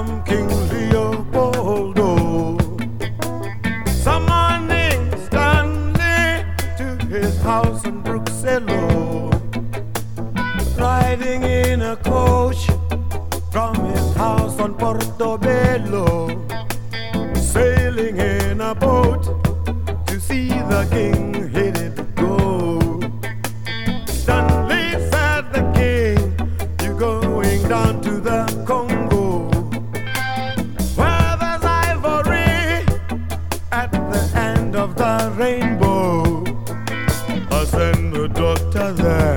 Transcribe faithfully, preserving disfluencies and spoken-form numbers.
from King Leopoldo, summoning Stanley to his house in Bruxelles, riding in a coach from his house on Portobello, sailing in a boat to see the king headed to go. Stanley said, the king, you're going down to the Congo, where there's ivory at the end of the rainbow. I'll send the doctor there